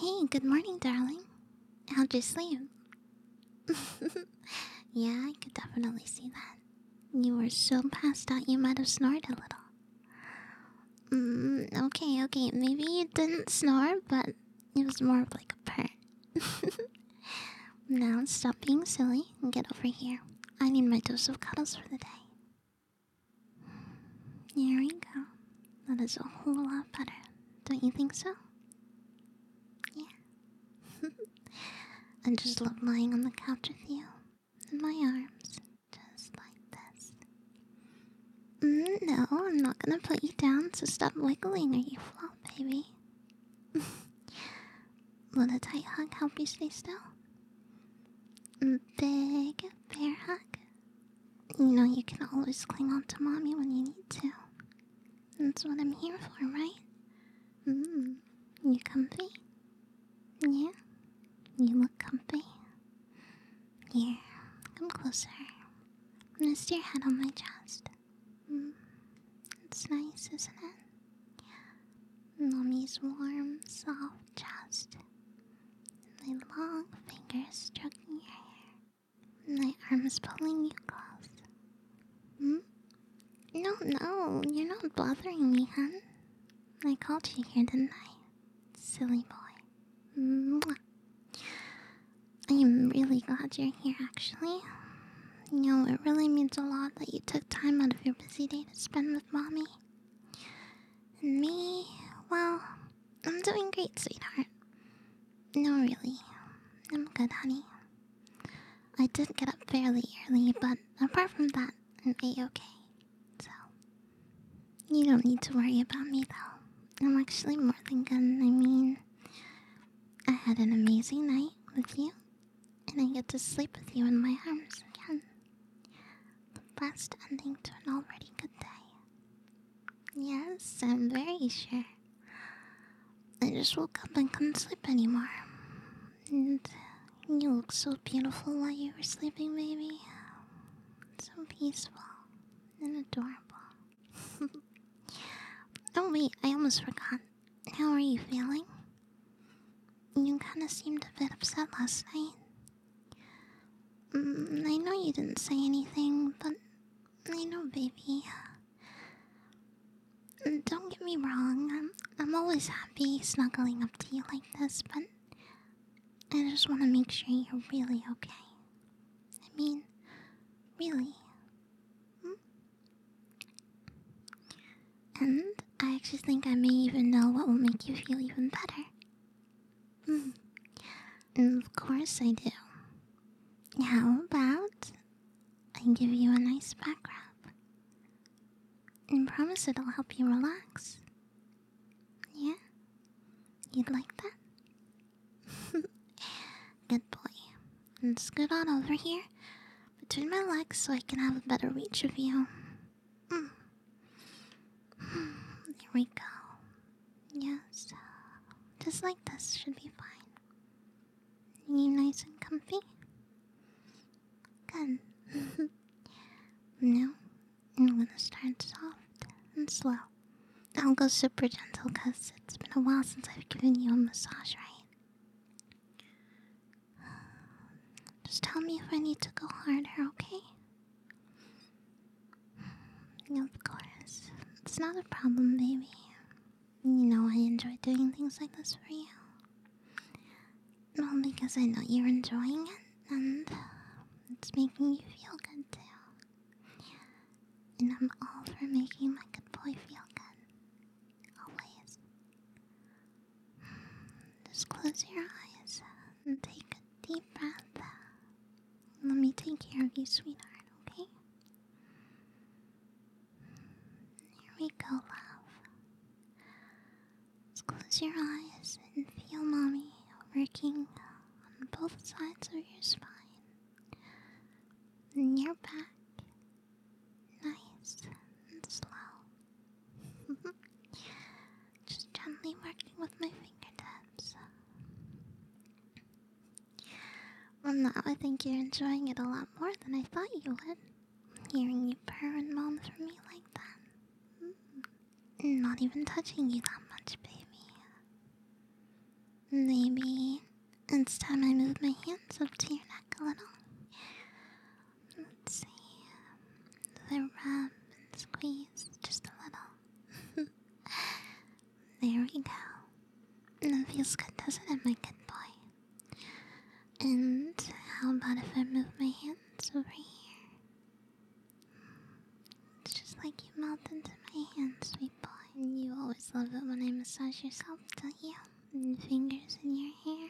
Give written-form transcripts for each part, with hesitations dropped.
Hey, good morning, darling. How'd you sleep? Yeah, I could definitely see that. You were so passed out you might have snored a little. Okay, maybe you didn't snore, but it was more of like a purr. Now stop being silly and get over here. I need my dose of cuddles for the day. Here we go. That is a whole lot better. Don't you think so? Yeah. I just love lying on the couch with you in my arms, just like this. No, I'm not gonna put you down, so stop wiggling or you flop, baby. Will a tight hug help you stay still? Big bear hug. You know you can always cling on to mommy when you need to. That's what I'm here for, right? You comfy? Yeah? You look comfy. Here, come closer. Rest your head on my chest. It's nice, isn't it? Mommy's warm, soft chest. My long fingers stroking your hair. My arms pulling you close. No, you're not bothering me, hun. I called you here, didn't I? Silly boy. Mwah. I am really glad you're here, actually. You know, it really means a lot that you took time out of your busy day to spend with mommy. And me, well, I'm doing great, sweetheart. No, really. I'm good, honey. I did get up fairly early, but apart from that, I'm A-okay. So, you don't need to worry about me, though. I'm actually more than good. I mean, I had an amazing night with you, and I get to sleep with you in my arms again. The best ending to an already good day. Yes, I'm very sure. I just woke up and couldn't sleep anymore. And you looked so beautiful while you were sleeping, baby. So peaceful and adorable. Oh wait, I almost forgot. How are you feeling? You kinda seemed a bit upset last night. I know you didn't say anything, but I know, baby. Don't get me wrong, I'm always happy snuggling up to you like this, but I just want to make sure you're really okay. I mean, really. And I actually think I may even know what will make you feel even better. And of course I do. How about I give you a nice back rub? And promise it'll help you relax. Yeah? You'd like that? Good boy. And scoot on over here between my legs so I can have a better reach of you. There we go. Yes. Just like this should be fine. You nice and comfy? Good. Now, I'm gonna start soft and slow. I'll go super gentle because it's been a while since I've given you a massage, right? Just tell me if I need to go harder, okay? Of course. It's not a problem, baby. You know I enjoy doing things like this for you. Well, because I know you're enjoying it, and it's making you feel good too. And I'm all for making my good boy feel good. Always. Just close your eyes and take a deep breath. Let me take care of you, sweetheart, okay? Here we go, love. Just close your eyes and feel mommy working on both sides of your spine. And your back. Nice and slow. Just gently working with my fingertips. Well, now I think you're enjoying it a lot more than I thought you would. Hearing you purr and moan for me like that. Not even touching you that much, baby. Maybe it's time I move my hands up to your neck a little. Let's see. The rub and squeeze just a little. There we go. That feels good, doesn't it, my good boy? And how about if I move my hands over here? It's just like you melt into my hands, sweet boy. And you always love it when I massage yourself, don't you? And fingers in your hair.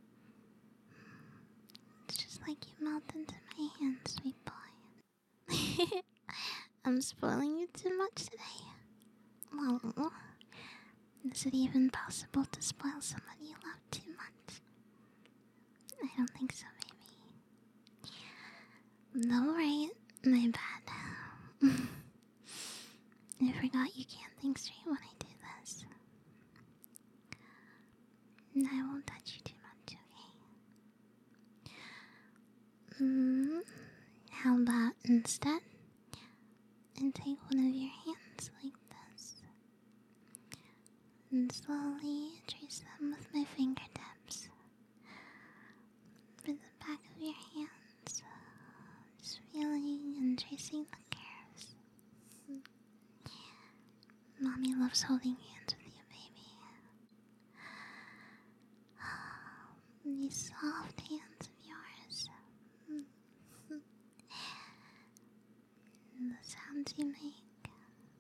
It's just like you melt into my hands, sweet boy. I'm spoiling you too much today. Well, is it even possible to spoil somebody you love too much? I don't think so, baby. No, right? My bad. I forgot you can't think straight when I do this. And I won't touch you too much, okay? How about instead, I take one of your hands like this and slowly trace them with my fingertips over the back of your hands, just feeling and tracing the curves. Mommy loves holding hands with you, baby. These soft hands of yours. And the sounds you make.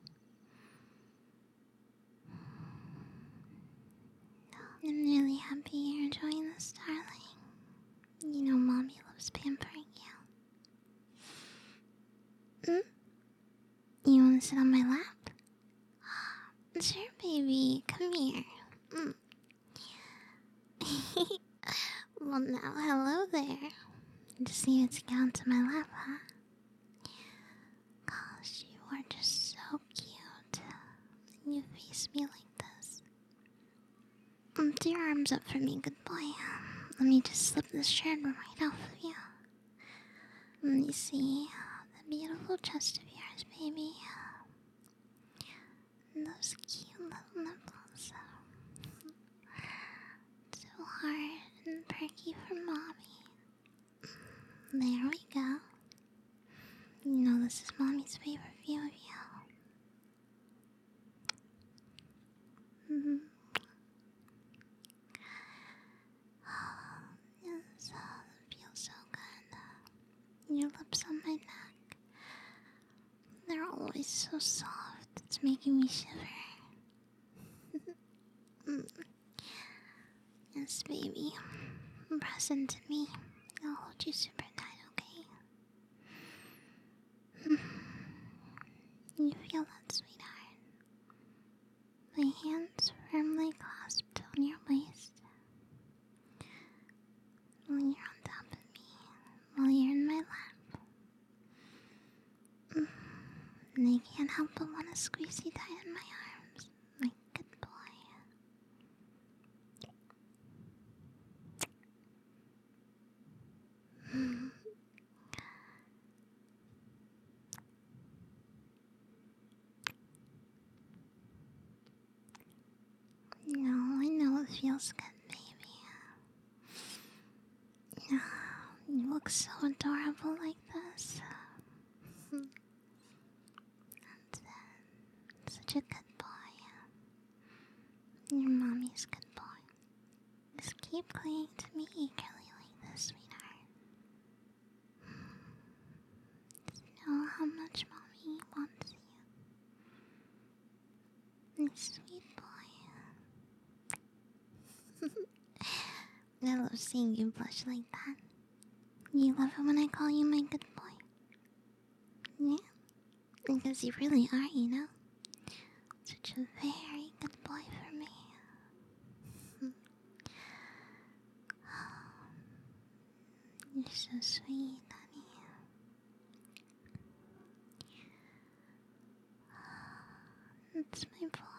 I'm really happy you're enjoying this, darling. You know Mommy loves pampering you. You want to sit on my lap? Sure, baby. Come here. Well, now, hello there. Just needed to get onto my lap, huh? Gosh, you are just so cute. And you face me like this. Do your arms up for me, good boy. Let me just slip this shirt right off of you. Let me see the beautiful chest of yours, baby. And those cute little nipples. So hard and perky for Mommy. There we go. You know this is Mommy's favorite view of you. Yes, it feels so good. Your lips on my neck. They're always so soft. It's making me shiver. Yes, baby. Press into me. I'll hold you super tight, okay? You feel that, sweetheart? My hands firmly clasped on your waist. While you're on top of me. While you're in my lap. And I can't help but want to squeeze you tight in my arms. My good boy. No, I know it feels good, baby. You look so adorable like this. Such a good boy. Your mommy's good boy. Just keep clinging to me eagerly like this, sweetheart. Just know how much Mommy wants you. My sweet boy. I love seeing you blush like that. You love it when I call you my good boy. Yeah, because you really are, you know. Such a very good boy for me. You're so sweet, honey. It's my boy.